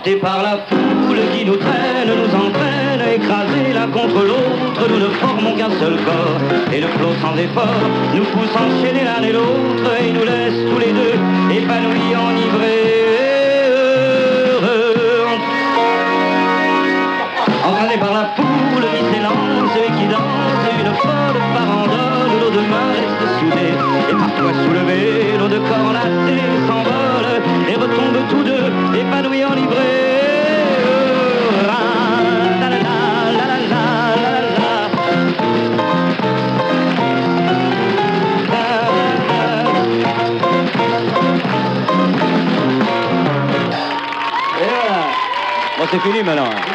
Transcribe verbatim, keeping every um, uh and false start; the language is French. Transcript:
Portés par la foule qui nous traîne, nous entraîne, écrasés l'un contre l'autre, nous ne formons qu'un seul corps. Et le flot sans effort nous pousse enchaîner l'un et l'autre et nous laisse tous les deux épanouis, enivrés. Entraînés par la foule qui s'élance et qui danse, une folle farandole, nos deux mains restent soudées et parfois soulevées, nos deux corps enlacés s'envolent et retombent tous deux épanouis, enivrés. Bon, c'est fini maintenant.